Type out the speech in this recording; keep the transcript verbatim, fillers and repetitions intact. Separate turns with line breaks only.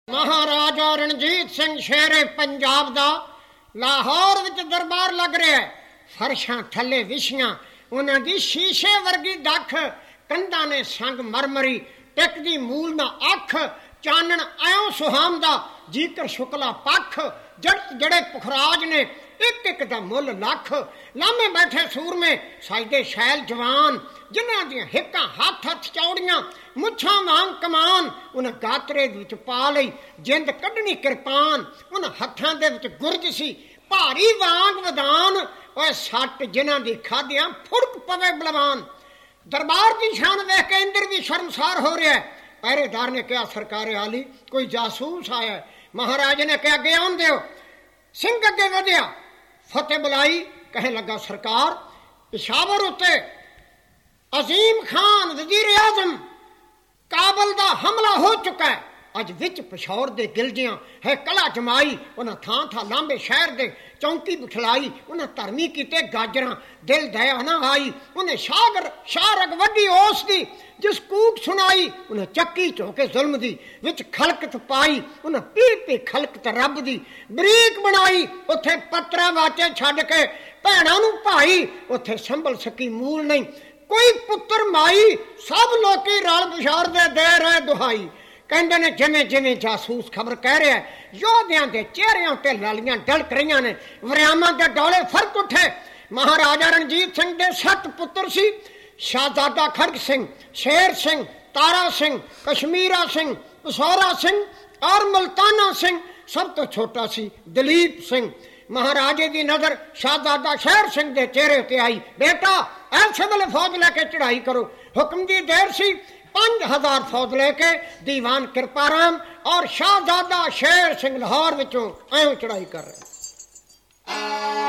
ਮਹਾਰਾਜਾ ਰਣਜੀਤ ਸਿੰਘ ਸ਼ੇਰੇ ਪੰਜਾਬ ਦਾ ਲਾਹੌਰ ਵਿੱਚ ਦਰਬਾਰ ਲੱਗ ਰਿਹਾ। ਫਰਸ਼ਾਂ ਥੱਲੇ ਵਿਛੀਆਂ ਉਹਨਾਂ ਦੀ ਸ਼ੀਸ਼ੇ ਵਰਗੀ ਦੱਖ, ਕੰਧਾਂ ਨੇ ਸੰਗ ਮਰਮਰੀ, ਟਿਕਦੀ ਮੂਲ ਨਾ ਅੱਖ, ਚਾਨਣ ਐਉਂ ਸੁਹਾਮਦਾ ਜੀਕਰ ਸ਼ੁਕਲਾ ਪੱਖ, ਜੜਤ ਜੜੇ ਪੁਖਰਾਜ ਨੇ ਇੱਕ ਇੱਕ ਦਾ ਮੁੱਲ ਲੱਖ। ਲਾਮੇ ਬੈਠੇ ਸੂਰਮੇ ਸਜਦੇ ਸ਼ੈਲ ਜਵਾਨ, ਜਿਨ੍ਹਾਂ ਦੀਆਂ ਹਿੱਕਾਂ ਹੱਥ ਹੱਥ ਚੌੜੀਆਂ, ਮੁੱਛਾਂ ਵਾਂਗ ਕਮਾਨ ਉਹਨਾਂ ਗਾਤਰੇ ਦੇ ਵਿੱਚ ਪਾ ਲਈ, ਜਿੰਦ ਕੱਢਣੀ ਕਿਰਪਾਨ ਉਹਨਾਂ ਹੱਥਾਂ ਦੇ ਵਿੱਚ ਗੁਰਜ ਸੀ ਭਾਰੀ ਵਾਂਗ ਵਦਾਨ। ਓਏ ਸੱਟ ਜਿਨ੍ਹਾਂ ਦੀ ਖਾਧਿਆਂ ਫੁੜਕ ਪਵੇ ਬਲਵਾਨ। ਦਰਬਾਰ ਦੀ ਸ਼ਾਨ ਵੇਖ ਕੇ ਇੰਦਰ ਵੀ ਸ਼ਰਮਸਾਰ ਹੋ ਰਿਹਾ। ਪਹਿਰੇਦਾਰ ਨੇ ਕਿਹਾ ਸਰਕਾਰੇ ਆਲੀ ਕੋਈ ਜਾਸੂਸ ਆਇਆ। ਮਹਾਰਾਜ ਨੇ ਕਿਹਾ ਅੱਗੇ ਆਉਣ ਦਿਓ। ਸਿੰਘ ਅੱਗੇ ਵਧਿਆ, ਫਤਿਹ ਬੁਲਾਈ, ਕਹਿਣ ਲੱਗਾ ਸਰਕਾਰ ਪਿਸ਼ਾਵਰ ਉੱਤੇ ਅਜ਼ੀਮ ਖਾਨ ਵਜ਼ੀਰ ਆਜ਼ਮ ਕਾਬਲ ਦਾ ਹਮਲਾ ਹੋ ਚੁੱਕਾ ਹੈ। ਅੱਜ ਵਿੱਚ ਪਿਸ਼ੌਰ ਦੇ ਗਿਲਜਿਆਂ ਹੈ ਕਲਾ ਜਮਾਈ, ਉਹਨਾਂ ਥਾਂ ਥਾਂ ਲਾਂਬੇ ਸ਼ਹਿਰ ਦੇ ਚੌਂਕੀ ਬਿਠਲਾਈ, ਉਹਨਾਂ ਧਰਮੀ ਕੀਤੇ ਗਾਜਰਾਂ, ਦਿਲ ਦਇਆ ਨਾ ਆਈ। ਉਹਨੇ ਸ਼ਾਗਰ ਸ਼ਾਰਗ ਵੱਡੀ ਉਸ ਦੀ ਜਿਸ ਕੂਕ ਸੁਣਾਈ, ਉਹਨੇ ਚੱਕੀ ਝੋਕੇ ਜ਼ੁਲਮ ਦੀ ਵਿੱਚ ਖਲਕਤ ਪਾਈ। ਉਹਨੇ ਪੀ ਪੀ ਖਲਕਤ ਰੱਬ ਦੀ ਬਰੀਕ ਬਣਾਈ। ਉੱਥੇ ਪੱਤਰਾ ਵਾਚੇ ਛੱਡ ਕੇ ਭੈਣਾਂ ਨੂੰ ਭਾਈ, ਉੱਥੇ ਸੰਭਲ ਸਕੀ ਮੂਲ ਨਹੀਂ ਕੋਈ ਪੁੱਤਰ ਮਾਈ। ਸਭ ਲੋਕੀ ਰਲ ਪਿਸ਼ੌਰ ਦੇ ਦੇ ਰਹੇ ਦੁਹਾਈ। ਕਹਿੰਦੇ ਨੇ ਜਿਵੇਂ ਜਿਵੇਂ ਜਾਸੂਸ ਖਬਰ ਕਹਿ ਰਿਹਾ, ਯੋਧਿਆਂ ਦੇ ਚਿਹਰਿਆਂ ਤੇ ਲਾਲੀਆਂ ਡਲਕ ਰਹੀਆਂ ਨੇ, ਵਰਿਆਮਾਂ ਦੇ ਡੋਲੇ ਫਰਕ ਉੱਠੇ। ਮਹਾਰਾਜਾ ਰਣਜੀਤ ਸਿੰਘ ਦੇ ਸੱਤ ਪੁੱਤਰ ਸੀ। ਸ਼ਾਹਜ਼ਾਦਾ ਖੜਗ ਸਿੰਘ, ਸ਼ੇਰ ਸਿੰਘ, ਤਾਰਾ ਸਿੰਘ, ਕਸ਼ਮੀਰਾ ਸਿੰਘ, ਪਸੌਰਾ ਸਿੰਘ ਔਰ ਮੁਲਤਾਨਾ ਸਿੰਘ। ਸਭ ਤੋਂ ਛੋਟਾ ਸੀ ਦਲੀਪ ਸਿੰਘ। ਮਹਾਰਾਜੇ ਦੀ ਨਜ਼ਰ ਸ਼ਾਹਜ਼ਾਦਾ ਸ਼ੇਰ ਸਿੰਘ ਦੇ ਚਿਹਰੇ ਤੇ ਆਈ। ਬੇਟਾ ਐਸੇ ਵੇਲੇ ਫੌਜ ਲੈ ਕੇ ਚੜਾਈ ਕਰੋ। ਹੁਕਮ ਦੀ ਦੇਰ ਸੀ। ਪੰਜ ਹਜ਼ਾਰ ਫੌਜ ਲੈ ਕੇ ਦੀਵਾਨ ਕਿਰਪਾਰਾਮ ਔਰ ਸ਼ਾਹਜ਼ਾਦਾ ਸ਼ੇਰ ਸਿੰਘ ਲਾਹੌਰ ਵਿੱਚੋਂ ਐਵੇਂ ਚੜਾਈ ਕਰ ਰਹੇ।